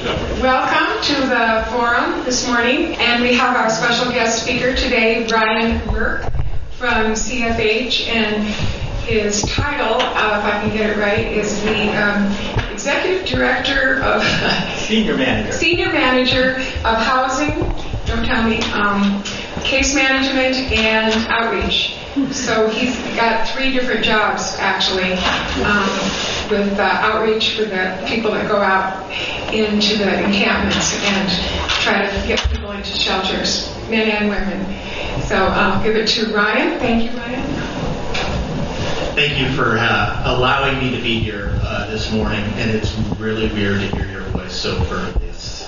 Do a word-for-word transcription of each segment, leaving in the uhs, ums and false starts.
Welcome to the forum this morning, and we have our special guest speaker today, Ryan Burke from C F H, and his title, uh, if I can get it right, is the um, Executive Director of... Senior Manager. Senior Manager of Housing, don't tell me, um, Case Management and Outreach. So he's got three different jobs, actually, um, with uh, outreach for the people that go out into the encampments and try to get people into shelters, men and women. So I'll give it to Ryan. Thank you, Ryan. Thank you for uh, allowing me to be here uh, this morning, and it's really weird to hear your voice so for this.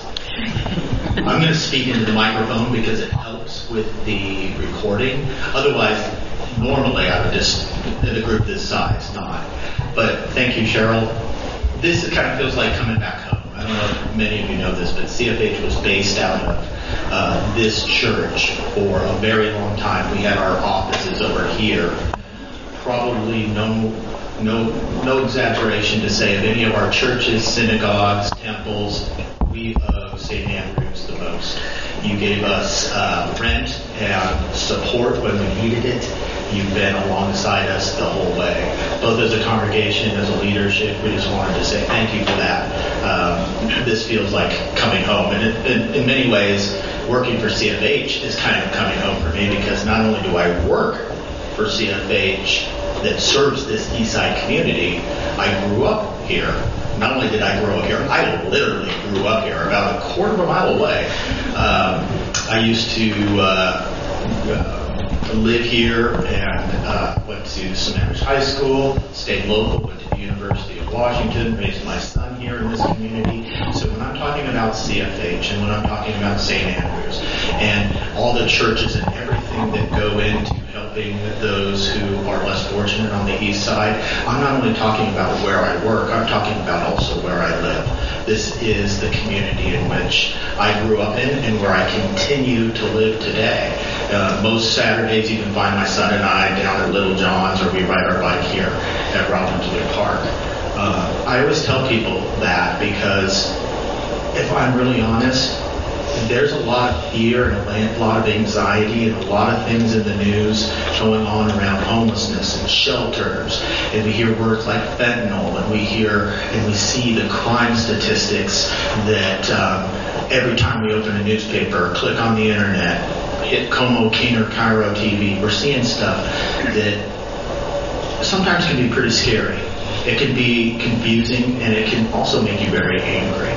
I'm going to speak into the microphone because it helps with the recording. Otherwise, normally I would just, in a group this size, not. But thank you, Cheryl. This kind of feels like coming back home. I don't know if many of you know this, but C F H was based out of uh, this church for a very long time. We had our offices over here. Probably no, no, no exaggeration to say of any of our churches, synagogues, temples, we owe Saint Andrews the most. You gave us uh, rent and support when we needed it. You've been alongside us the whole way. Both as a congregation, as a leadership, we just wanted to say thank you for that. Um, this feels like coming home. And in, in, in many ways, working for C F H is kind of coming home for me because not only do I work for C F H that serves this East Side community, I grew up here. Not only did I grow up here, I literally grew up here, about a quarter of a mile away. Um, I used to uh, uh, live here and uh, went to Sammamish High School, stayed local, went to the University of Washington, raised my son here in this community. So when I'm talking about C F H and when I'm talking about Saint Andrews and all the churches and everything that go into helping those who are less fortunate on the east side, I'm not only talking about where I work, I'm talking about also where I live. This is the community in which I grew up in and where I continue to live today. Uh, most Saturdays you can find my son and I down at Little John's, or we ride our bike here at Robbinsville Park. Uh, I always tell people that because if I'm really honest, there's a lot of fear and a lot of anxiety and a lot of things in the news going on around homelessness and shelters. And we hear words like fentanyl, and we hear and we see the crime statistics that um, every time we open a newspaper, click on the internet, hit Como, King, or Cairo T V, we're seeing stuff that sometimes can be pretty scary. It can be confusing, and it can also make you very angry.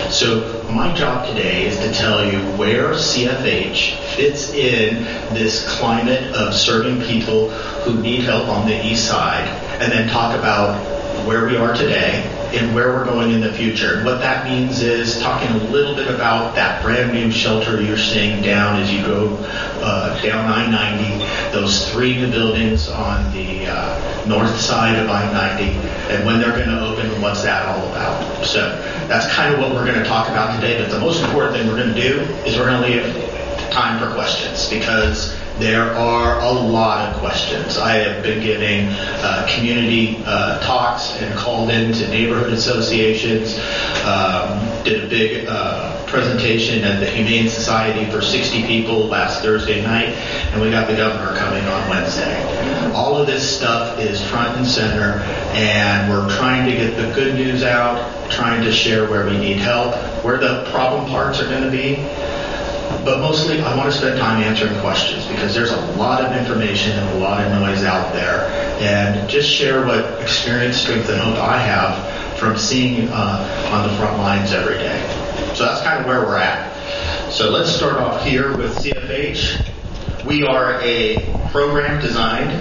So my job today is to tell you where C F H fits in this climate of serving people who need help on the east side, and then talk about where we are today and where we're going in the future. And what that means is talking a little bit about that brand new shelter you're seeing down as you go uh, down I ninety, those three new buildings on the uh, north side of I ninety, and when they're going to open and what's that all about. So that's kind of what we're going to talk about today, but the most important thing we're going to do is we're going to leave time for questions, because there are a lot of questions. I have been giving uh, community uh, talks and called into neighborhood associations, um, did a big uh, presentation at the Humane Society for sixty people last Thursday night, and we got the governor coming on Wednesday. All of this stuff is front and center, and we're trying to get the good news out, trying to share where we need help, where the problem parts are going to be. But mostly, I want to spend time answering questions because there's a lot of information and a lot of noise out there. And just share what experience, strength, and hope I have from seeing uh, on the front lines every day. So that's kind of where we're at. So let's start off here with C F H. We are a program designed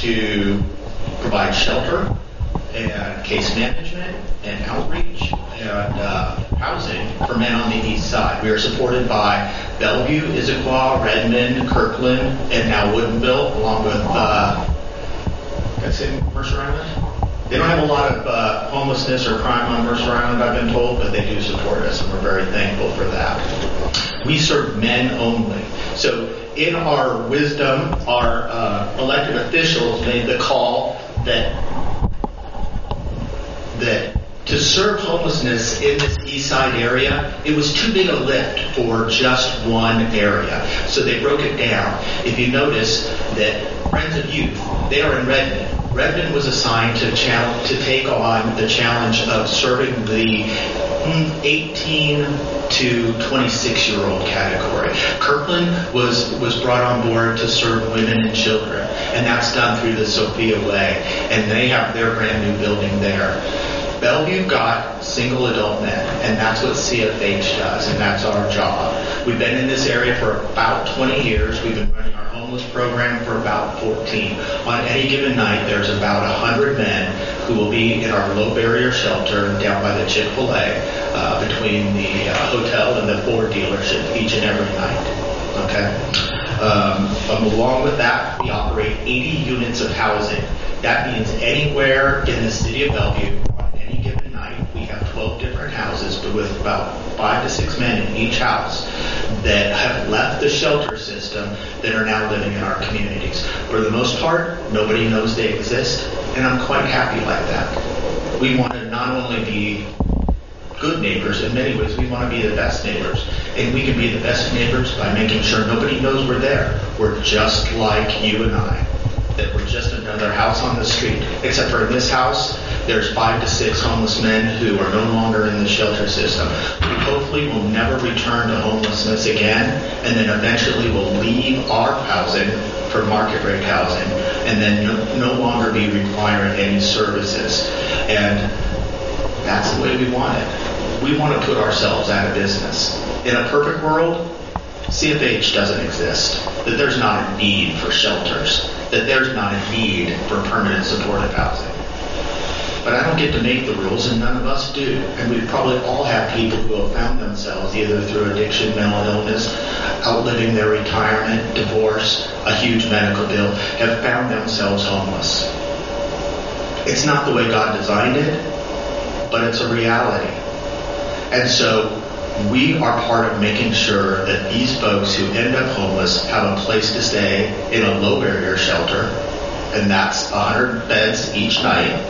to provide shelter and case management and outreach and uh, housing for men on the east side. We are supported by Bellevue, Issaquah, Redmond, Kirkland, and now Woodinville, along with, uh, can I say Mercer Island? They don't have a lot of uh, homelessness or crime on Mercer Island, I've been told, but they do support us, and we're very thankful for that. We serve men only. So in our wisdom, our uh, elected officials made the call that that to serve homelessness in this east side area, it was too big a lift for just one area. So they broke it down. If you notice that Friends of Youth, they are in Redmond. Redmond was assigned to challenge, to take on the challenge of serving the eighteen to twenty-six year old category. Kirkland was, was brought on board to serve women and children, and that's done through the Sophia Way, and they have their brand new building there. Bellevue got single adult men, and that's what C F H does, and that's our job. We've been in this area for about twenty years. We've been running our homeless program for about fourteen. On any given night, there's about one hundred men who will be in our low barrier shelter down by the Chick-fil-A uh, between the uh, hotel and the Ford dealership each and every night. Okay? Um, um, along with that, we operate eighty units of housing. That means anywhere in the city of Bellevue, on any given night, we have twelve different houses, but with about five to six men in each house that have left the shelter system that are now living in our communities. For the most part, nobody knows they exist, and I'm quite happy like that. We want to not only be good neighbors, in many ways we want to be the best neighbors, and we can be the best neighbors by making sure nobody knows we're there. We're just like you and I, that we're just another house on the street, except for in this house there's five to six homeless men who are no longer in the shelter system. We hopefully will never return to homelessness again, and then eventually will leave our housing for market rate housing, and then no, no longer be requiring any services. And that's the way we want it. We want to put ourselves out of business. In a perfect world, C F H doesn't exist. That there's not a need for shelters. That there's not a need for permanent supportive housing. But I don't get to make the rules, and none of us do. And we probably all have people who have found themselves either through addiction, mental illness, outliving their retirement, divorce, a huge medical bill, have found themselves homeless. It's not the way God designed it, but it's a reality. And so we are part of making sure that these folks who end up homeless have a place to stay in a low barrier shelter, and that's one hundred beds each night.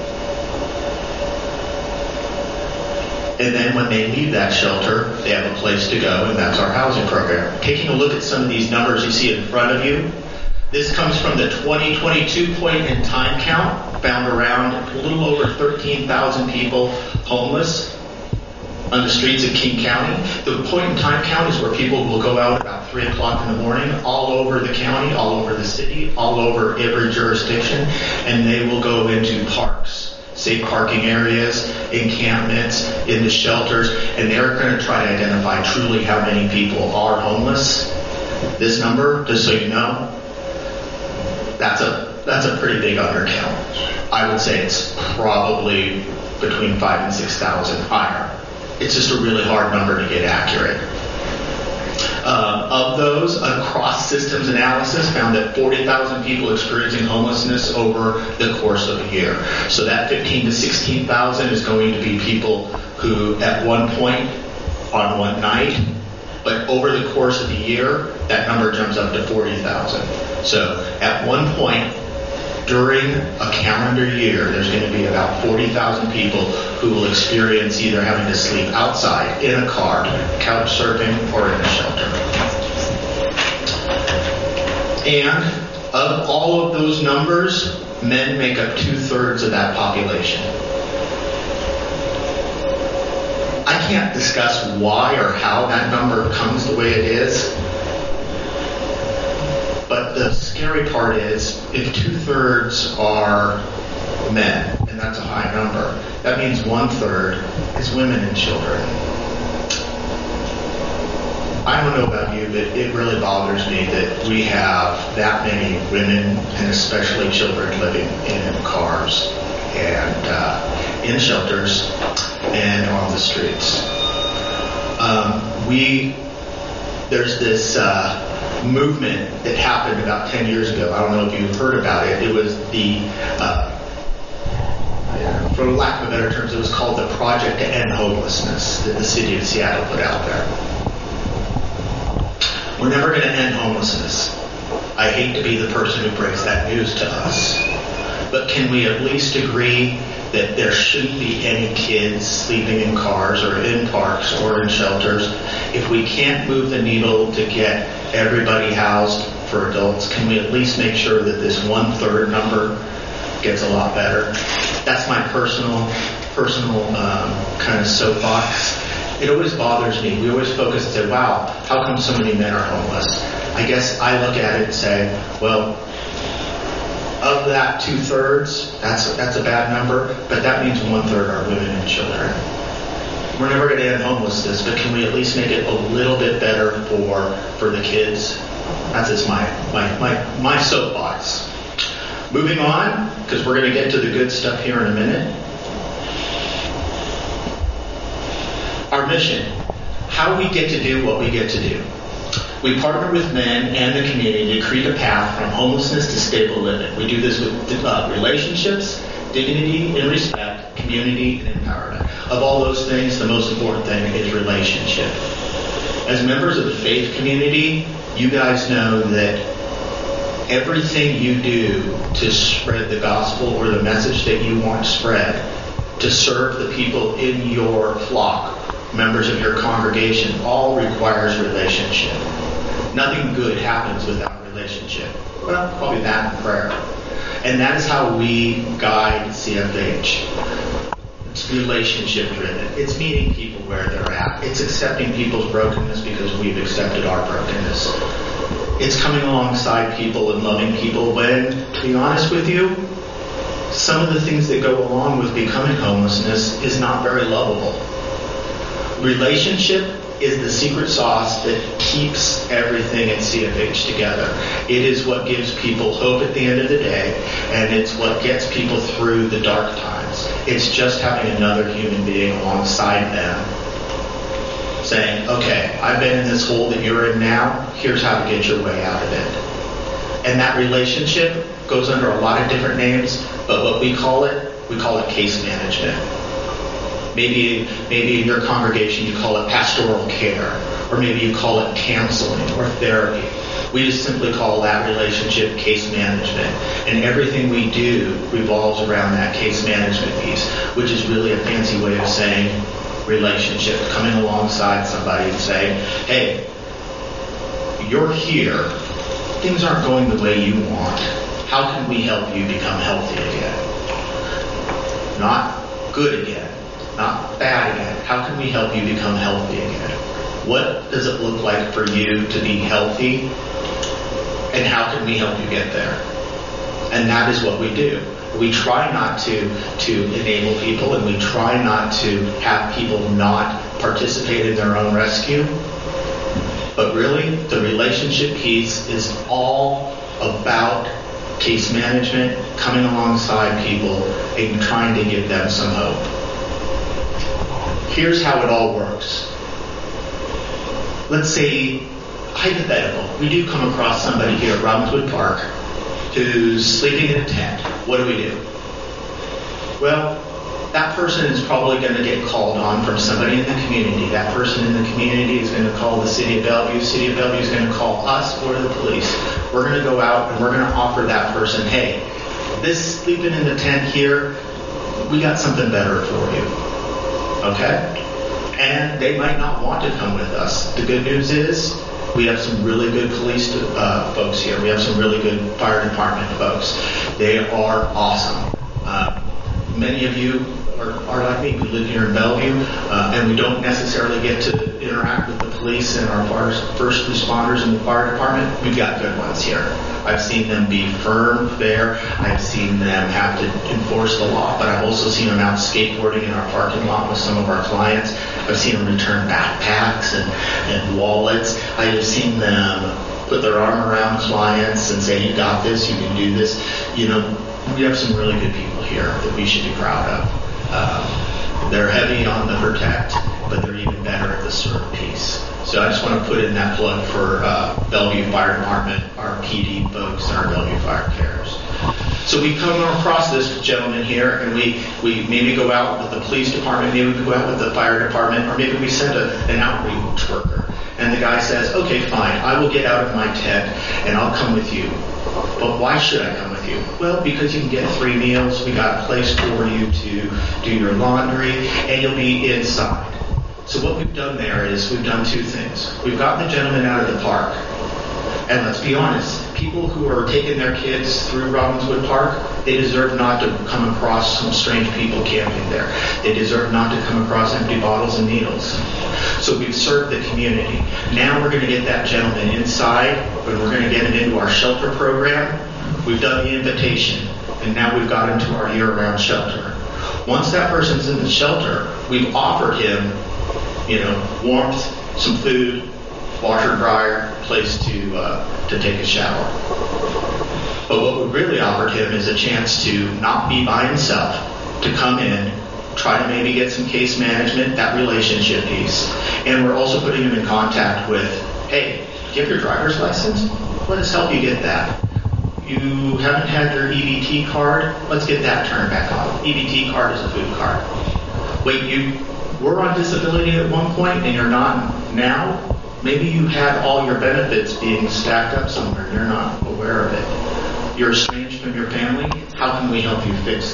And then when they leave that shelter, they have a place to go, and that's our housing program. Taking a look at some of these numbers you see in front of you, this comes from the twenty twenty-two point in time count, found around a little over thirteen thousand people homeless on the streets of King County. The point in time count is where people will go out about three o'clock in the morning all over the county, all over the city, all over every jurisdiction, and they will go into parks, safe parking areas, encampments, into shelters, and they're going to try to identify truly how many people are homeless. This number, just so you know, that's a that's a pretty big undercount. I would say it's probably between five and six thousand higher. It's just a really hard number to get accurate. Um, of those, a cross-systems analysis found that forty thousand people experiencing homelessness over the course of a year. So that fifteen to sixteen thousand is going to be people who, at one point, on one night, but over the course of the year, that number jumps up to forty thousand. So at one point, during a calendar year, there's going to be about forty thousand people who will experience either having to sleep outside, in a car, couch surfing, or in a shelter. And of all of those numbers, men make up two-thirds of that population. I can't discuss why or how that number comes the way it is. But the scary part is, if two-thirds are men, and that's a high number, that means one-third is women and children. I don't know about you, but it really bothers me that we have that many women, and especially children, living in cars and uh, in shelters and on the streets. Um, we, there's this... Uh, movement that happened about ten years ago. I don't know if you've heard about it. It was the, uh, for lack of better terms, it was called the Project to End Homelessness that the city of Seattle put out there. We're never going to end homelessness. I hate to be the person who breaks that news to us. But can we at least agree that there shouldn't be any kids sleeping in cars or in parks or in shelters. If we can't move the needle to get everybody housed for adults, can we at least make sure that this one-third number gets a lot better? That's my personal, personal um, kind of soapbox. It always bothers me. We always focus and say, wow, how come so many men are homeless? I guess I look at it and say, well, of that two-thirds, that's, that's a bad number, but that means one-third are women and children. We're never going to end homelessness, but can we at least make it a little bit better for, for the kids? That's just my, my, my, my soapbox. Moving on, because we're going to get to the good stuff here in a minute. Our mission, how we get to do what we get to do. We partner with men and the community to create a path from homelessness to stable living. We do this with uh, relationships, dignity and respect, community and empowerment. Of all those things, the most important thing is relationship. As members of the faith community, you guys know that everything you do to spread the gospel or the message that you want spread, to serve the people in your flock, members of your congregation, all requires relationship. Nothing good happens without relationship. Well, probably that and prayer. And that is how we guide C F H. It's relationship driven. It's meeting people where they're at. It's accepting people's brokenness because we've accepted our brokenness. It's coming alongside people and loving people when, to be honest with you, some of the things that go along with becoming homelessness is not very lovable. Relationship is the secret sauce that keeps everything at C F H together. It is what gives people hope at the end of the day, and it's what gets people through the dark times. It's just having another human being alongside them saying, okay, I've been in this hole that you're in now, here's how to get your way out of it. And that relationship goes under a lot of different names, but what we call it, we call it case management. Maybe maybe in your congregation you call it pastoral care, or maybe you call it counseling or therapy. We just simply call that relationship case management. And everything we do revolves around that case management piece, which is really a fancy way of saying relationship, coming alongside somebody and saying, hey, you're here, things aren't going the way you want. How can we help you become healthy again? Not good again. Not bad again. How can we help you become healthy again? What does it look like for you to be healthy? And how can we help you get there? And that is what we do. We try not to, to enable people, and we try not to have people not participate in their own rescue. But really, the relationship piece is all about case management, coming alongside people, and trying to give them some hope. Here's how it all works. Let's say, hypothetical, we do come across somebody here at Robbinswood Park who's sleeping in a tent. What do we do? Well, that person is probably going to get called on from somebody in the community. That person in the community is going to call the City of Bellevue. City of Bellevue is going to call us or the police. We're going to go out and we're going to offer that person, hey, this sleeping in the tent here, we got something better for you. Okay? And they might not want to come with us. The good news is we have some really good police uh, folks here. We have some really good fire department folks. They are awesome. Uh, many of you are, are like me. We live here in Bellevue, uh, and we don't necessarily get to interact with the police and our first responders in the fire department. We've got good ones here. I've seen them be firm, fair. I've seen them have to enforce the law, but I've also seen them out skateboarding in our parking lot with some of our clients. I've seen them return backpacks and, and wallets. I've seen them put their arm around clients and say, you got this, you can do this. You know, we have some really good people here that we should be proud of. Um, they're heavy on the protect, but they're even better at the serve piece. So I just want to put in that plug for uh, Bellevue Fire Department, our P D folks, and our Bellevue Fire Cares. So we come across this gentleman here, and we, we maybe go out with the police department, maybe we go out with the fire department, or maybe we send a, an outreach worker. And the guy says, okay, fine, I will get out of my tent and I'll come with you. But why should I come with you? Well, because you can get three meals, we got a place for you to do your laundry, and you'll be inside. So what we've done there is we've done two things. We've gotten the gentleman out of the park. And let's be honest, people who are taking their kids through Robbinswood Park, they deserve not to come across some strange people camping there. They deserve not to come across empty bottles and needles. So we've served the community. Now we're going to get that gentleman inside, and we're going to get him into our shelter program. We've done the invitation, and now we've got him to our year-round shelter. Once that person's in the shelter, we've offered him, you know, warmth, some food, washer, dryer, place to uh, to take a shower. But what we really offered him is a chance to not be by himself, to come in, try to maybe get some case management, that relationship piece. And we're also putting him in contact with, hey, do you have your driver's license? Let us help you get that. You haven't had your E B T card? Let's get that turned back on. E B T card is a food card. Wait, you were on disability at one point and you're not now? Maybe you had all your benefits being stacked up somewhere and you're not aware of it. You're estranged from your family. How can we help you fix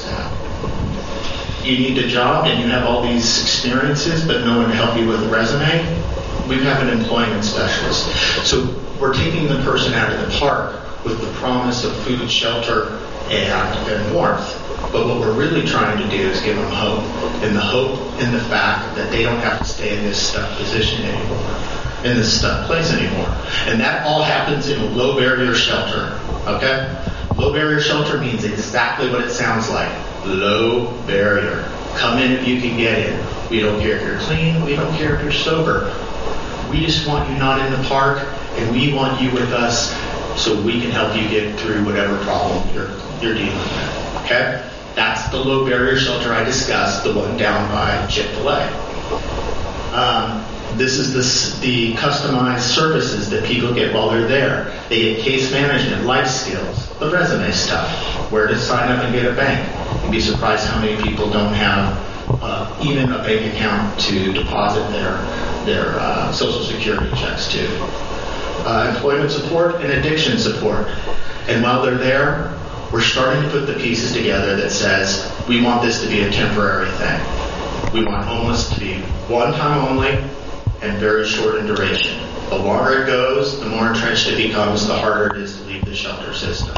that? You need a job and you have all these experiences but no one to help you with a resume. We have an employment specialist. So we're taking the person out of the park with the promise of food, shelter, and, and warmth. But what we're really trying to do is give them hope. And the hope in the fact that they don't have to stay in this stuck position anymore, in this stuck place anymore. And that all happens in a low barrier shelter. Okay? Low barrier shelter means exactly what it sounds like. Low barrier. Come in if you can get in. We don't care if you're clean. We don't care if you're sober. We just want you not in the park, and we want you with us so we can help you get through whatever problem you're you're dealing with. Okay? That's the low barrier shelter I discussed, the one down by Chick-fil-A. Um, this is the, the customized services that people get while they're there. They get case management, life skills, the resume stuff, where to sign up and get a bank. You'd be surprised how many people don't have uh, even a bank account to deposit their, their uh, Social Security checks to. Uh, employment support and addiction support. And while they're there, we're starting to put the pieces together that says we want this to be a temporary thing. We want homeless to be one time only and very short in duration. The longer it goes, the more entrenched it becomes, the harder it is to leave the shelter system.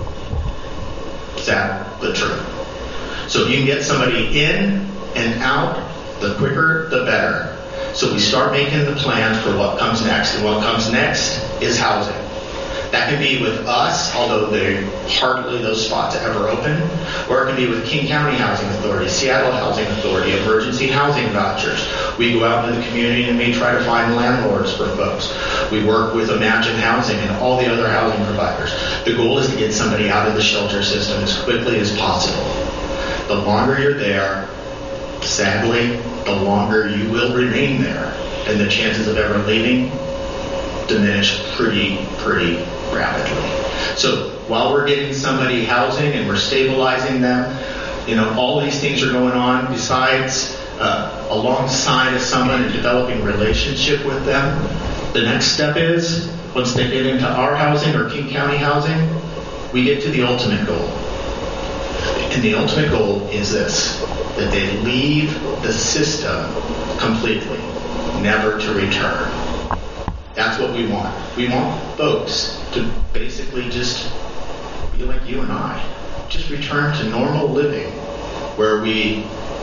Is that the truth? So if you can get somebody in and out, the quicker, the better. So we start making the plans for what comes next. And what comes next is housing. That can be with us, although they hardly those spots ever open, or it can be with King County Housing Authority, Seattle Housing Authority, emergency housing vouchers. We go out into the community and we try to find landlords for folks. We work with Imagine Housing and all the other housing providers. The goal is to get somebody out of the shelter system as quickly as possible. The longer you're there, sadly, the longer you will remain there, and the chances of ever leaving diminish pretty, pretty rapidly. So while we're getting somebody housing and we're stabilizing them, you know, all these things are going on besides uh, alongside of someone and developing relationship with them. The next step is, once they get into our housing or King County housing, we get to the ultimate goal. And the ultimate goal is this, that they leave the system completely, never to return. That's what we want. We want folks to basically just be like you and I. Just return to normal living where we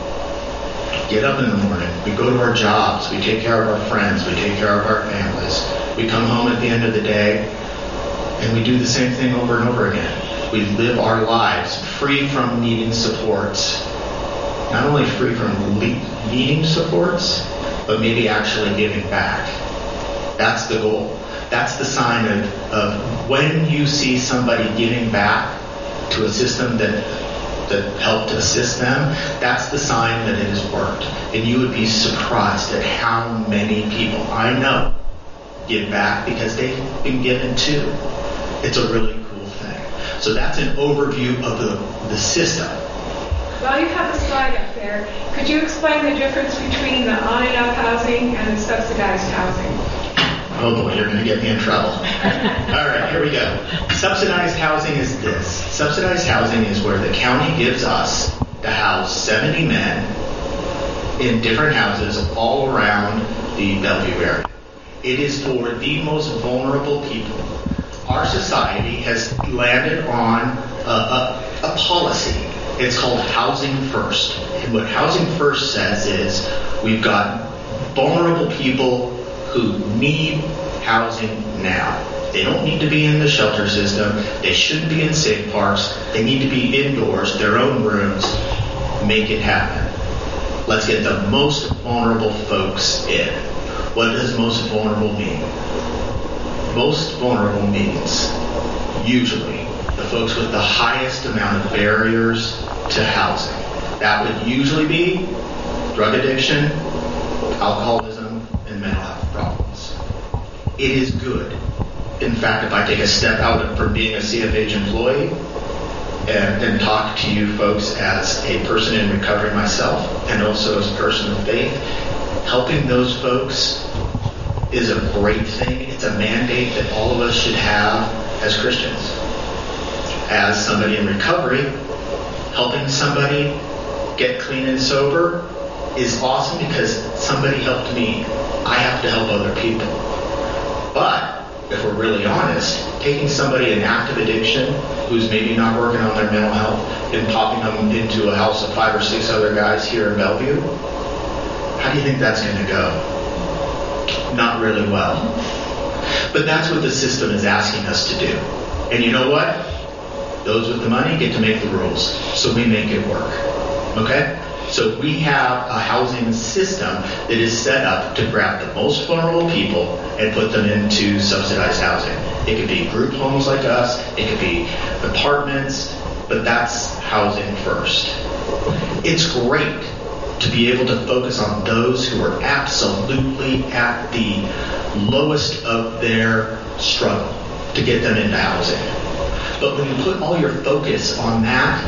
get up in the morning, we go to our jobs, we take care of our friends, we take care of our families. We come home at the end of the day and we do the same thing over and over again. We live our lives free from needing supports. Not only free from le- needing supports, but maybe actually giving back. That's the goal. That's the sign of, of when you see somebody giving back to a system that that helped assist them, that's the sign that it has worked. And you would be surprised at how many people I know give back because they've been given too. It's a really cool thing. So that's an overview of the, the system. While you have the slide up there, could you explain the difference between the on and off housing and the subsidized housing? Oh boy, you're going to get me in trouble. All right, here we go. Subsidized housing is this. Subsidized housing is where the county gives us to house seventy men in different houses all around the Bellevue area. It is for the most vulnerable people. Our society has landed on a, a, a policy. It's called Housing First. And what Housing First says is we've got vulnerable people who need housing now. They don't need to be in the shelter system. They shouldn't be in safe parks. They need to be indoors, their own rooms. Make it happen. Let's get the most vulnerable folks in. What does most vulnerable mean? Most vulnerable means usually the folks with the highest amount of barriers to housing. That would usually be drug addiction, alcoholism, and mental health problems. It is good. In fact, if I take a step out from being a C F H employee and, and talk to you folks as a person in recovery myself and also as a person of faith, helping those folks is a great thing. It's a mandate that all of us should have as Christians. As somebody in recovery, helping somebody get clean and sober is awesome because somebody helped me. I have to help other people. But if we're really honest, taking somebody in active addiction who's maybe not working on their mental health and popping them into a house of five or six other guys here in Bellevue, how do you think that's going to go? Not really well. But that's what the system is asking us to do. And you know what? Those with the money get to make the rules. So we make it work. Okay? So we have a housing system that is set up to grab the most vulnerable people and put them into subsidized housing. It could be group homes like us. It could be apartments. But that's housing first. It's great to be able to focus on those who are absolutely at the lowest of their struggle to get them into housing. But when you put all your focus on that,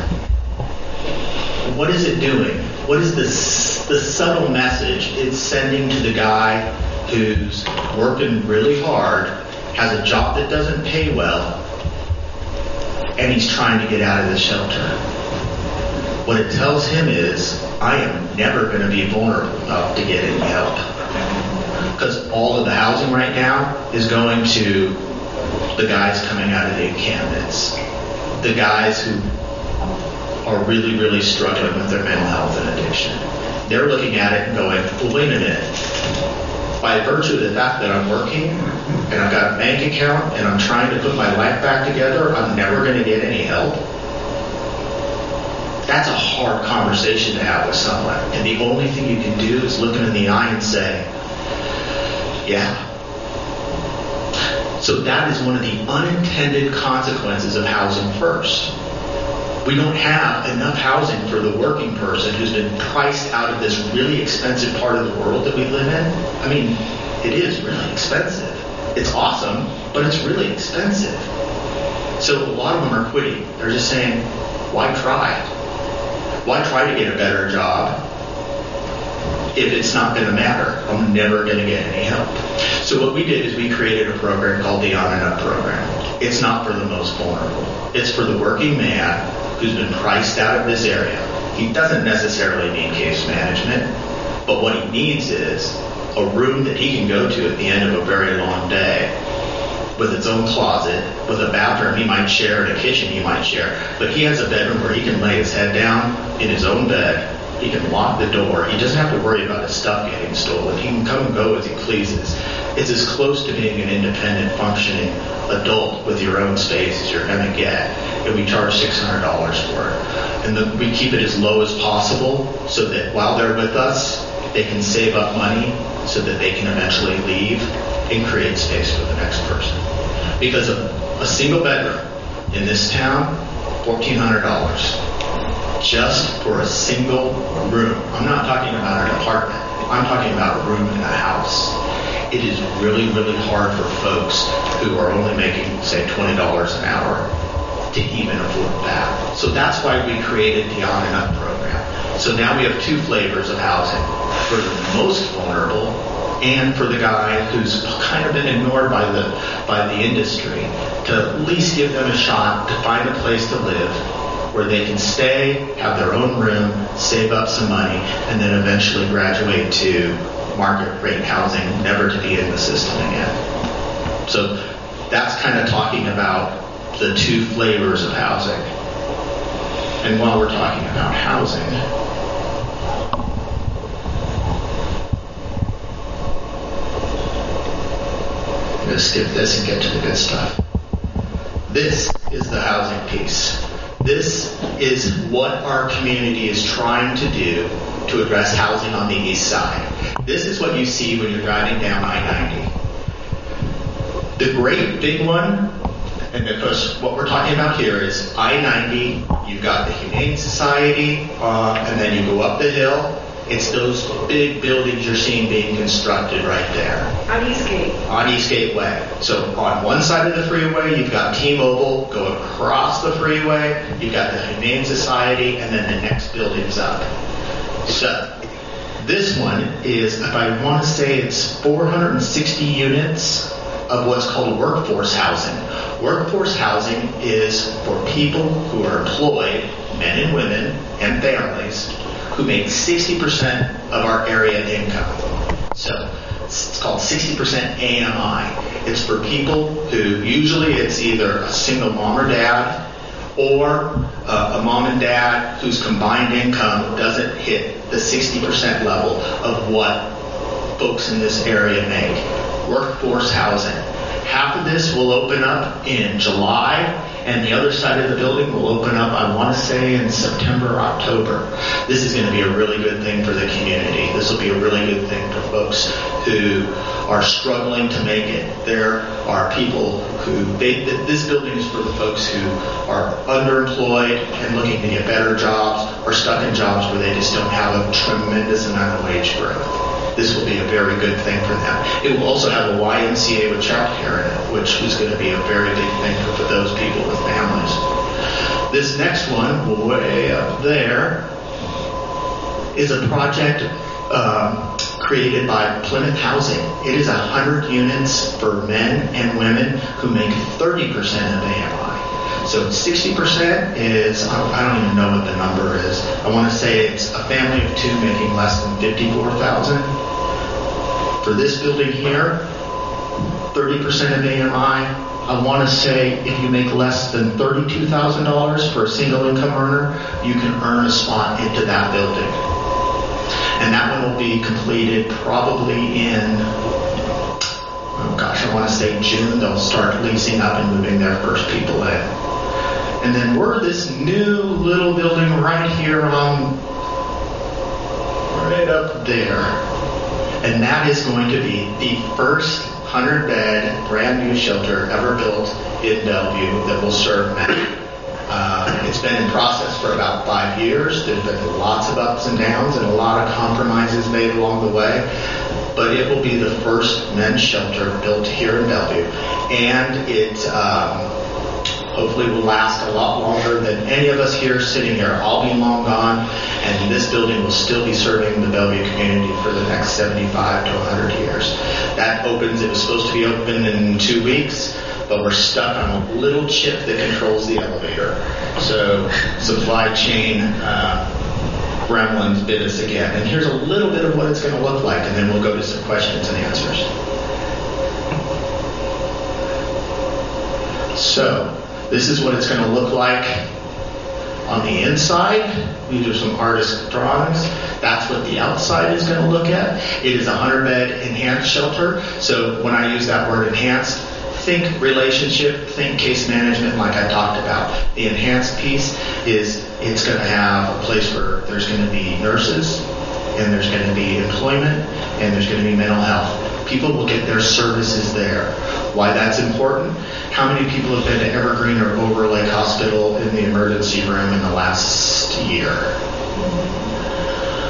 what is it doing? What is this, the subtle message it's sending to the guy who's working really hard, has a job that doesn't pay well, and he's trying to get out of the shelter? What it tells him is, I am never going to be vulnerable enough to get any help. Because all of the housing right now is going to the guys coming out of the encampments, the guys who are really, really struggling with their mental health and addiction. They're looking at it and going, well, wait a minute. By virtue of the fact that I'm working and I've got a bank account and I'm trying to put my life back together, I'm never going to get any help. That's a hard conversation to have with someone. And the only thing you can do is look them in the eye and say, yeah. So that is one of the unintended consequences of housing first. We don't have enough housing for the working person who's been priced out of this really expensive part of the world that we live in. I mean, it is really expensive. It's awesome, but it's really expensive. So a lot of them are quitting. They're just saying, why try? Why try to get a better job if it's not going to matter? I'm never going to get any help. So what we did is we created a program called the On and Up program. It's not for the most vulnerable. It's for the working man who's been priced out of this area. He doesn't necessarily need case management, but what he needs is a room that he can go to at the end of a very long day with its own closet, with a bathroom he might share and a kitchen he might share. But he has a bedroom where he can lay his head down in his own bed. He can lock the door. He doesn't have to worry about his stuff getting stolen. He can come and go as he pleases. It's as close to being an independent, functioning adult with your own space as you're going to get. And we charge six hundred dollars for it. And the, we keep it as low as possible so that while they're with us, they can save up money so that they can eventually leave and create space for the next person. Because a, a single bedroom in this town, fourteen hundred dollars. Just for a single room. I'm not talking about an apartment. I'm talking about a room in a house. It is really, really hard for folks who are only making, say, twenty dollars an hour to even afford that. So that's why we created the On and Up program. So now we have two flavors of housing, for the most vulnerable and for the guy who's kind of been ignored by the by the industry, to at least give them a shot to find a place to live where they can stay, have their own room, save up some money, and then eventually graduate to market rate housing, never to be in the system again. So that's kind of talking about the two flavors of housing. And while we're talking about housing, I'm going to skip this and get to the good stuff. This is the housing piece. This is what our community is trying to do to address housing on the east side. This is what you see when you're driving down I ninety. The great big one, and of course what we're talking about here is I ninety, you've got the Humane Society, uh, and then you go up the hill. It's those big buildings you're seeing being constructed right there. On Eastgate. On Eastgate Way. So on one side of the freeway, you've got T-Mobile. Go across the freeway, you've got the Humane Society, and then the next building's up. So this one is, if I want to say, it's four hundred sixty units of what's called workforce housing. Workforce housing is for people who are employed, men and women, and families, who make sixty percent of our area income. So it's called sixty percent A M I. It's for people who, usually it's either a single mom or dad, or uh, a mom and dad whose combined income doesn't hit the sixty percent level of what folks in this area make. Workforce housing. Half of this will open up in July, and the other side of the building will open up, I want to say, in September or October. This is going to be a really good thing for the community. This will be a really good thing for folks who are struggling to make it. There are people who, they, this building is for the folks who are underemployed and looking to get better jobs, or stuck in jobs where they just don't have a tremendous amount of wage growth. This will be a very good thing for them. It will also have a Y M C A with child care in it, which is going to be a very big thing for, for those people with families. This next one, way up there, is a project um, created by Plymouth Housing. It is one hundred units for men and women who make thirty percent of A M I. So sixty percent is, I don't even know what the number is. I want to say it's a family of two making less than fifty-four thousand dollars. For this building here, thirty percent of A M I, I want to say if you make less than thirty-two thousand dollars for a single income earner, you can earn a spot into that building. And that one will be completed probably in, oh gosh, I want to say June. They'll start leasing up and moving their first people in. And then we're this new little building right here on, right up there. And that is going to be the first one hundred bed brand new shelter ever built in Bellevue that will serve men. Uh, it's been in process for about five years. There's been lots of ups and downs and a lot of compromises made along the way. But it will be the first men's shelter built here in Bellevue. And it um, hopefully will last a lot longer than any of us here sitting here. I'll be long gone, and this building will still be serving the Bellevue community for the next seventy-five to one hundred years. That opens, it was supposed to be open in two weeks, but we're stuck on a little chip that controls the elevator. So supply chain uh, gremlins bit us again. And here's a little bit of what it's going to look like, and then we'll go to some questions and answers. So this is what it's going to look like on the inside. These are some artist drawings. That's what the outside is going to look at. It is a one hundred bed enhanced shelter. So when I use that word enhanced, think relationship, think case management like I talked about. The enhanced piece is it's going to have a place where there's going to be nurses, and there's going to be employment, and there's going to be mental health. People will get their services there. Why that's important? How many people have been to Evergreen or Overlake Hospital in the emergency room in the last year?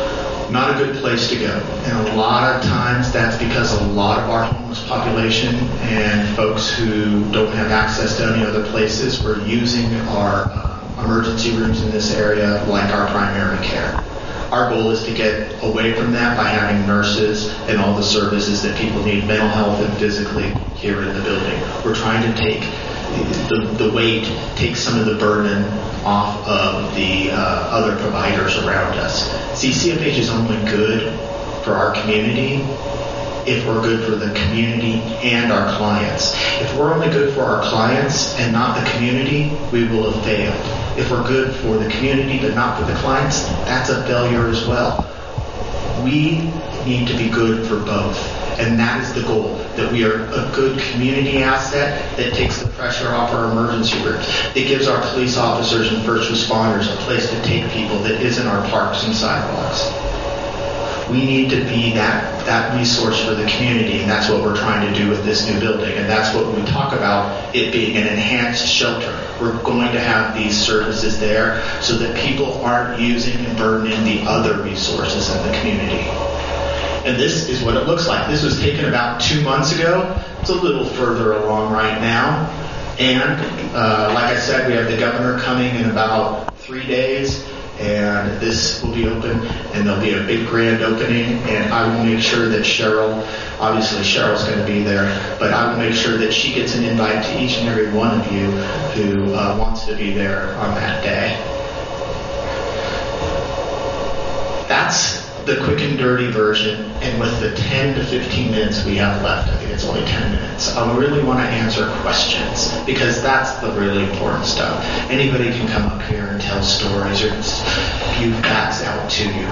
not a good place to go. And a lot of times that's because a lot of our homeless population and folks who don't have access to any other places were using our uh, emergency rooms in this area like our primary care. Our goal is to get away from that by having nurses and all the services that people need, mental health and physically, here in the building. We're trying to take the, the weight, take some of the burden off of the uh, other providers around us. See, C F H is only good for our community if we're good for the community and our clients. If we're only good for our clients and not the community, we will have failed. If we're good for the community but not for the clients, that's a failure as well. We need to be good for both. And that is the goal, that we are a good community asset that takes the pressure off our emergency rooms, that gives our police officers and first responders a place to take people that isn't our parks and sidewalks. We need to be that, that resource for the community, and that's what we're trying to do with this new building. And that's what we talk about it being an enhanced shelter. We're going to have these services there so that people aren't using and burdening the other resources in the community. And this is what it looks like. This was taken about two months ago. It's a little further along right now. And uh, like I said, we have the governor coming in about three days. And this will be open, and there'll be a big grand opening, and I will make sure that Cheryl, obviously Cheryl's going to be there, but I will make sure that she gets an invite to each and every one of you who uh, wants to be there on that day. That's the quick and dirty version, and with the ten to fifteen minutes we have left, I think it's only ten minutes, I really want to answer questions, because that's the really important stuff. Anybody can come up here and tell stories or spew facts out to you.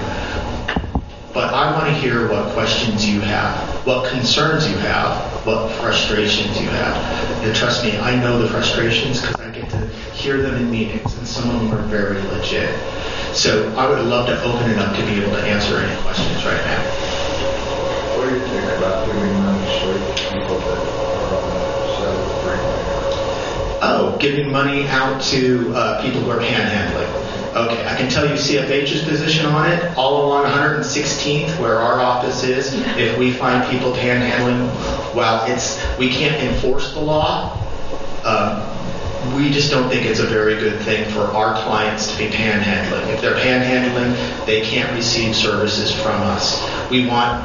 But I want to hear what questions you have, what concerns you have, what frustrations you have. And trust me, I know the frustrations because I get to hear them in meetings, and some of them are very legit. So I would love to open it up to be able to answer any questions right now. What do you think about giving money to people that are on the South Greenway? Oh, giving money out to uh, people who are panhandling. Okay, I can tell you C F H's position on it. All along one hundred sixteenth, where our office is, if we find people panhandling, well, it's we can't enforce the law. Uh, we just don't think it's a very good thing for our clients to be panhandling. If they're panhandling, they can't receive services from us. We want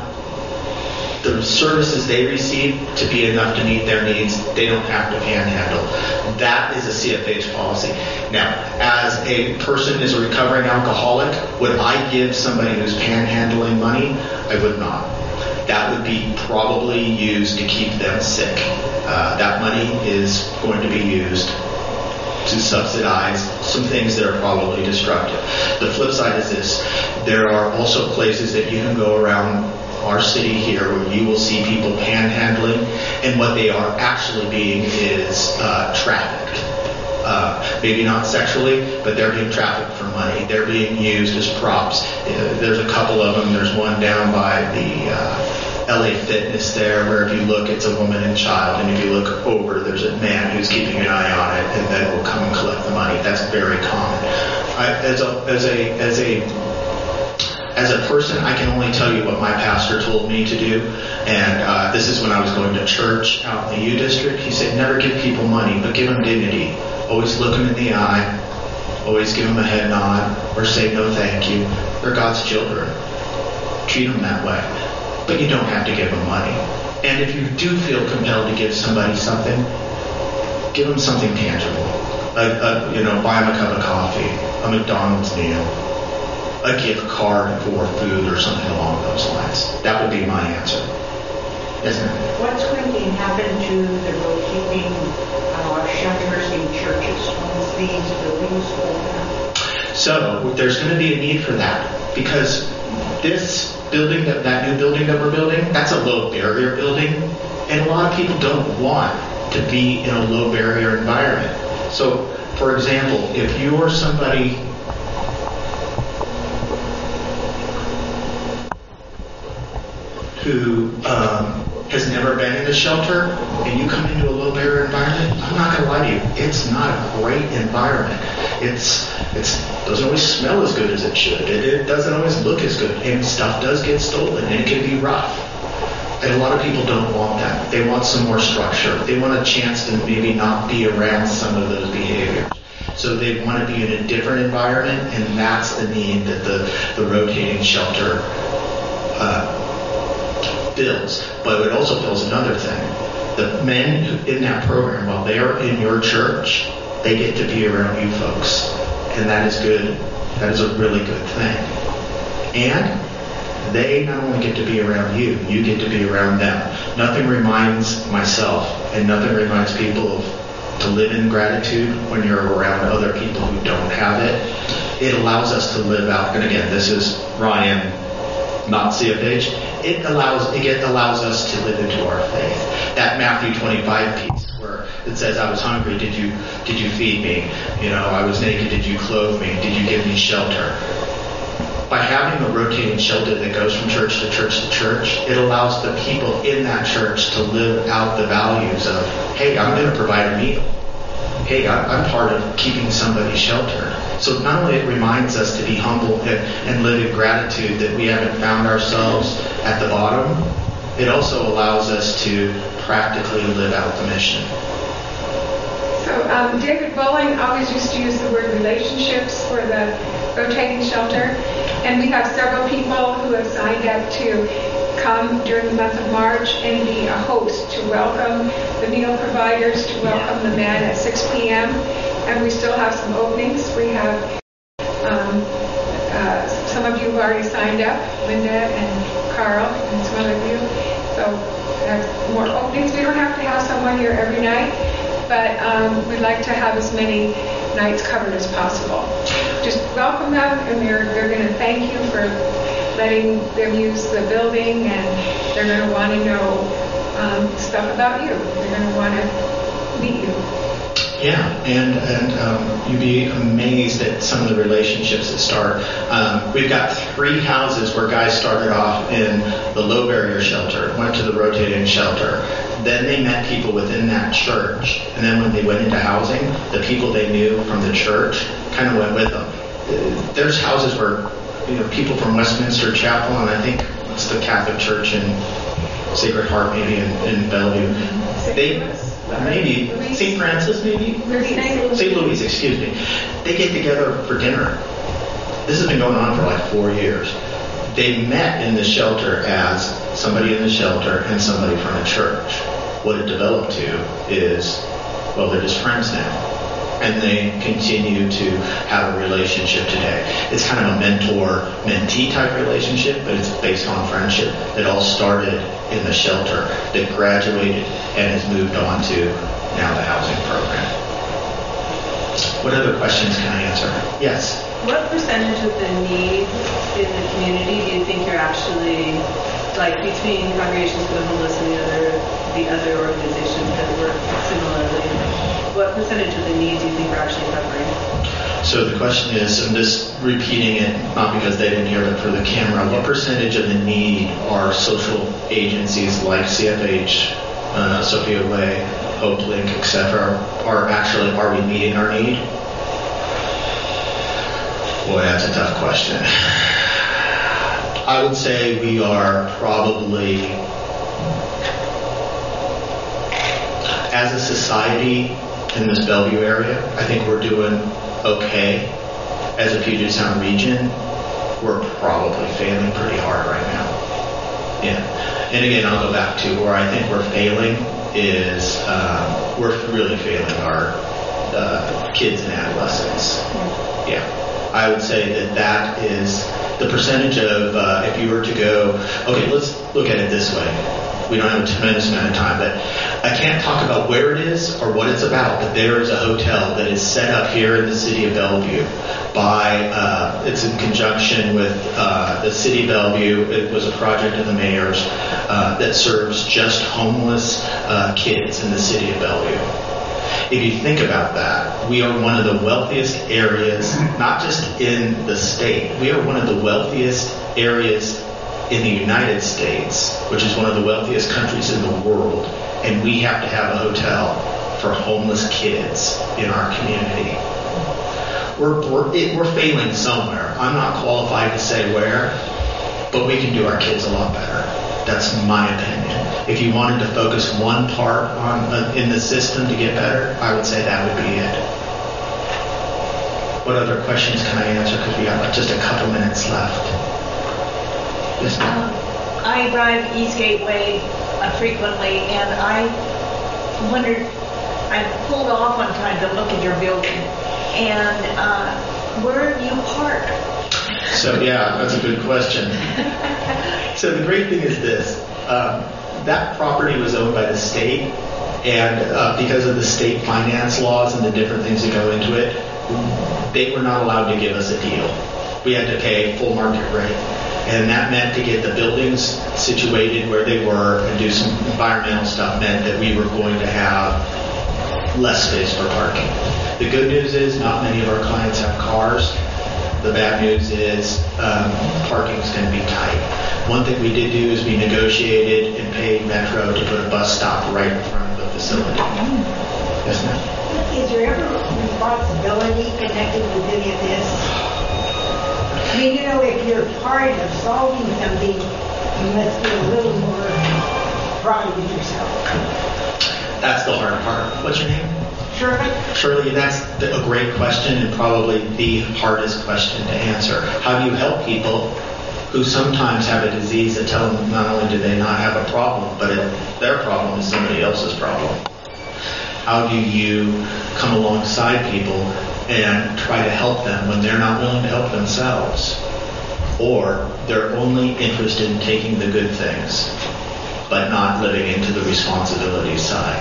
the services they receive to be enough to meet their needs. They don't have to panhandle. That is a C F H policy. Now, as a person who's a recovering alcoholic, would I give somebody who's panhandling money? I would not. That would be probably used to keep them sick. Uh, that money is going to be used to subsidize some things that are probably destructive. The flip side is this. There are also places that you can go around our city here where you will see people panhandling, and what they are actually being is uh, trafficked. Uh, maybe not sexually, but they're being trafficked for money. They're being used as props. Uh, there's a couple of them. There's one down by the uh, L A Fitness there, where if you look, it's a woman and child, and if you look over, there's a man who's keeping an eye on it, and then will come and collect the money. That's very common. I, as a as a as a As a person, I can only tell you what my pastor told me to do, and uh, this is when I was going to church out in the U District. He said, never give people money, but give them dignity. Always look them in the eye, always give them a head nod, or say no thank you. They're God's children. Treat them that way. But you don't have to give them money. And if you do feel compelled to give somebody something, give them something tangible. A, a, you know, buy them a cup of coffee, a McDonald's meal, a gift card for food or something along those lines. That would be my answer. Yes, ma'am. What's going to happen to the rotating uh, shelters in churches once these buildings open? So there's going to be a need for that, because this building, that, that new building that we're building, that's a low barrier building, and a lot of people don't want to be in a low barrier environment. So, for example, if you're somebody who um, has never been in a shelter, and you come into a low barrier environment, I'm not going to lie to you, it's not a great environment. It's it's doesn't always smell as good as it should. It, it doesn't always look as good, and stuff does get stolen, and it can be rough. And a lot of people don't want that. They want some more structure. They want a chance to maybe not be around some of those behaviors. So they want to be in a different environment, and that's the need that the, the rotating shelter uh, fills. But it also fills another thing. The men who, in that program, while they are in your church, they get to be around you folks. And that is good. That is a really good thing. And they not only get to be around you, you get to be around them. Nothing reminds myself and nothing reminds people of to live in gratitude when you're around other people who don't have it. It allows us to live out, and again, this is Ryan, not C F H. It allows it allows us to live into our faith. That Matthew twenty-five piece where it says, "I was hungry, did you did you feed me? You know, I was naked, did you clothe me? Did you give me shelter?" By having a rotating shelter that goes from church to church to church, it allows the people in that church to live out the values of, hey, I'm going to provide a meal. Hey, I'm part of keeping somebody sheltered. So not only it reminds us to be humble and, and live in gratitude that we haven't found ourselves at the bottom, it also allows us to practically live out the mission. So um, David Bowling always used to use the word relationships for the rotating shelter. And we have several people who have signed up to come during the month of March and be a host to welcome the meal providers, to welcome the men at six p.m. And we still have some openings. We have um, uh, some of you who already signed up, Linda and Carl and some other of you. So there's more openings. We don't have to have someone here every night, but um, we'd like to have as many nights covered as possible. Just welcome them, and they're, they're going to thank you for letting them use the building, and they're going to want to know um, stuff about you. They're going to want to meet you. Yeah, and and um, you'd be amazed at some of the relationships that start. Um, we've got three houses where guys started off in the low barrier shelter, went to the rotating shelter. Then they met people within that church, and then when they went into housing, the people they knew from the church kind of went with them. There's houses where, you know, people from Westminster Chapel, and I think it's the Catholic Church in Sacred Heart, maybe in, in Bellevue. They maybe Saint Francis, maybe Saint Louis, excuse me. They get together for dinner. This has been going on for like four years. They met in the shelter as somebody in the shelter and somebody from a church. What it developed to is, well, they're just friends now. And they continue to have a relationship today. It's kind of a mentor-mentee type relationship, but it's based on friendship. It all started in the shelter that graduated and has moved on to now the housing program. What other questions can I answer? Yes? What percentage of the needs in the community do you think you're actually, like between Congregations for the Homeless and the other, the other organizations that work similarly, what percentage of the need do you think we're actually covering? So the question is, I'm just repeating it, not because they didn't hear it for the camera, what percentage of the need are social agencies like C F H, uh, Sophia Way, Hope Link, et cetera, are actually, are we meeting our need? Boy, that's a tough question. I would say we are probably, as a society in this Bellevue area, I think we're doing okay. As a Puget Sound region, we're probably failing pretty hard right now. Yeah. And again, I'll go back to where I think we're failing is um, we're really failing our uh, kids and adolescents. Yeah. I would say that that is the percentage of, uh, if you were to go, okay, let's look at it this way. We don't have a tremendous amount of time, but I can't talk about where it is or what it's about, but there is a hotel that is set up here in the city of Bellevue by, uh, it's in conjunction with uh, the city of Bellevue. It was a project of the mayor's uh, that serves just homeless uh, kids in the city of Bellevue. If you think about that, we are one of the wealthiest areas, not just in the state, we are one of the wealthiest areas in the United States, which is one of the wealthiest countries in the world, and we have to have a hotel for homeless kids in our community. We're, we're, it, we're failing somewhere. I'm not qualified to say where, but we can do our kids a lot better. That's my opinion. If you wanted to focus one part on uh, in the system to get better, I would say that would be it. What other questions can I answer? Because we have just a couple minutes left. Yes, ma'am. Um, I drive East Gateway uh, frequently, and I wondered, I pulled off one time to look at your building, and uh, where do you park? So yeah, that's a good question. So the great thing is this, um, that property was owned by the state, and uh, because of the state finance laws and the different things that go into it, they were not allowed to give us a deal. We had to pay full market rate. And that meant to get the buildings situated where they were and do some environmental stuff meant that we were going to have less space for parking. The good news is not many of our clients have cars. The bad news is um, parking is going to be tight. One thing we did do is we negotiated and paid Metro to put a bus stop right in front of the facility. Yes, ma'am? Is there ever responsibility connected with any of this? I mean, you know, if you're part of solving something, you must be a little more proud of yourself. That's the hard part. What's your name? Shirley? Shirley, that's the, a great question and probably the hardest question to answer. How do you help people who sometimes have a disease that tell them not only do they not have a problem, but it, their problem is somebody else's problem? How do you come alongside people and try to help them when they're not willing to help themselves? Or they're only interested in taking the good things, but not living into the responsibility side.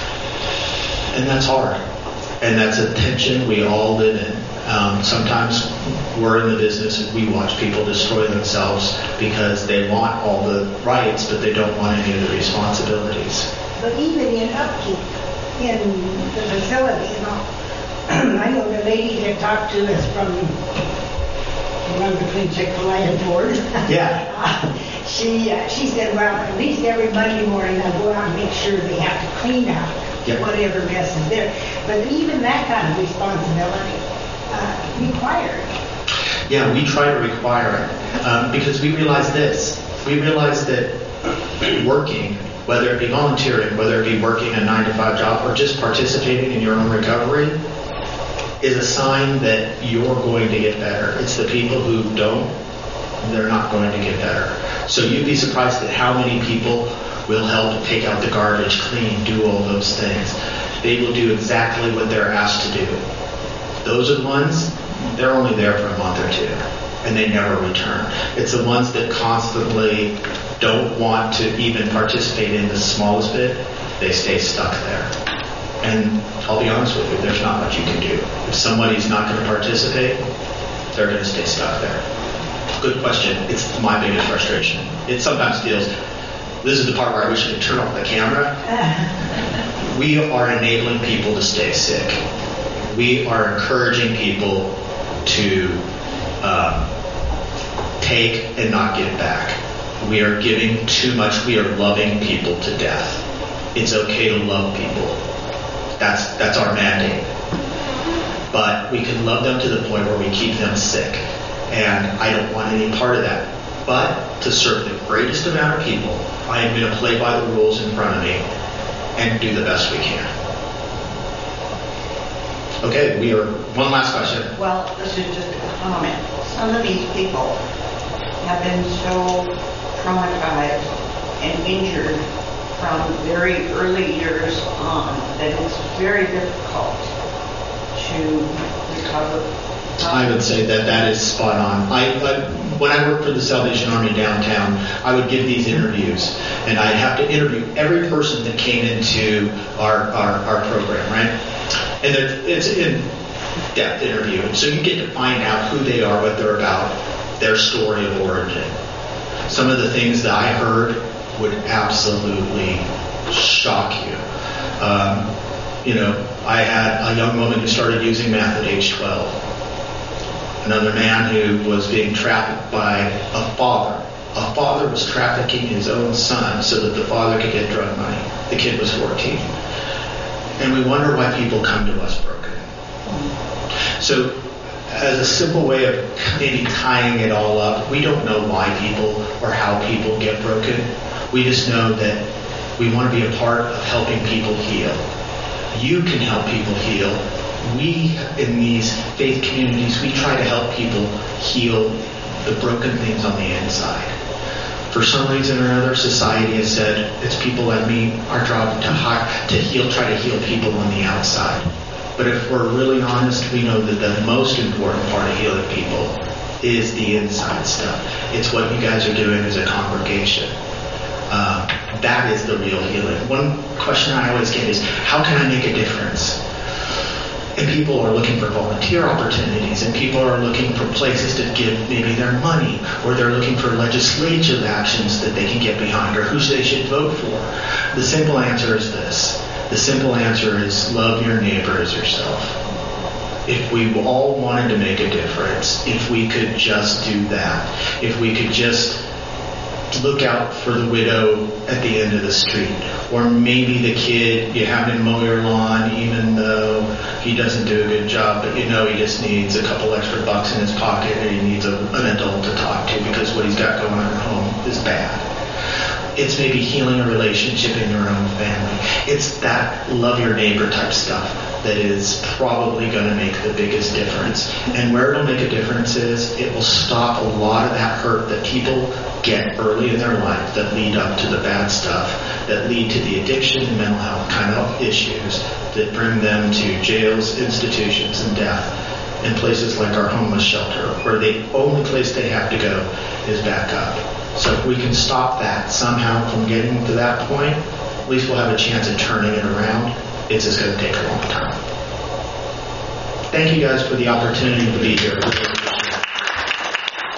And that's hard. And that's a tension we all live in. Um, sometimes we're in the business and we watch people destroy themselves because they want all the rights, but they don't want any of the responsibilities. But even in upkeep, in the facility, you know, I know the lady that talked to us from the one between Chick-fil-A and Ford. Yeah. Uh, she uh, she said, well, at least every Monday morning I go out and make sure they have to clean out Yep. whatever mess is there. But even that kind of responsibility uh, required. Yeah, we try to require it um, because we realize this. We realize that working, whether it be volunteering, whether it be working a nine to five job or just participating in your own recovery, is a sign that you're going to get better. It's the people who don't, they're not going to get better. So you'd be surprised at how many people will help take out the garbage, clean, do all those things. They will do exactly what they're asked to do. Those are the ones, they're only there for a month or two, and they never return. It's the ones that constantly don't want to even participate in the smallest bit. They stay stuck there. And I'll be honest with you, there's not much you can do. If somebody's not going to participate, they're going to stay stuck there. Good question. It's my biggest frustration. It sometimes feels, this is the part where I wish I could turn off the camera. We are enabling people to stay sick. We are encouraging people to uh, take and not give back. We are giving too much. We are loving people to death. It's okay to love people. That's that's our mandate. But we can love them to the point where we keep them sick. And I don't want any part of that. But to serve the greatest amount of people, I am going to play by the rules in front of me and do the best we can. Okay, we are, one last question. Well, this is just a comment. Some of these people have been so traumatized and injured from very early years on that it's very difficult to recover. I would say that that is spot on. I, I when I worked for the Salvation Army downtown, I would give these interviews, and I'd have to interview every person that came into our our, our program, right? And it's an in-depth interview, so you get to find out who they are, what they're about, their story of origin. Some of the things that I heard would absolutely shock you. Um, you know, I had a young woman who started using meth at age twelve. Another man who was being trafficked by a father A father was trafficking his own son so that the father could get drug money. The kid was fourteen. And we wonder why people come to us broken. So, as a simple way of maybe tying it all up, we don't know why people or how people get broken. We just know that we want to be a part of helping people heal. You can help people heal. We, in these faith communities, we try to help people heal the broken things on the inside. For some reason or another, society has said it's people like me, our job to, hi- to heal, try to heal people on the outside. But if we're really honest, we know that the most important part of healing people is the inside stuff. It's what you guys are doing as a congregation. Uh, that is the real healing. One question I always get is, how can I make a difference? And people are looking for volunteer opportunities, and people are looking for places to give maybe their money, or they're looking for legislative actions that they can get behind, or who they should vote for. The simple answer is this. The simple answer is love your neighbor as yourself. If we all wanted to make a difference, if we could just do that, if we could just look out for the widow at the end of the street, or maybe the kid, you have him mow your lawn even though he doesn't do a good job, but you know he just needs a couple extra bucks in his pocket, or he needs a, an adult to talk to because what he's got going on at home is bad. It's maybe healing a relationship in your own family. It's that love your neighbor type stuff that is probably going to make the biggest difference. And where it'll make a difference is it will stop a lot of that hurt that people get early in their life that lead up to the bad stuff, that lead to the addiction and mental health kind of issues that bring them to jails, institutions, and death, in places like our homeless shelter, where the only place they have to go is back up. So if we can stop that somehow from getting to that point, at least we'll have a chance of turning it around. It's just going to take a long time. Thank you guys for the opportunity to be here.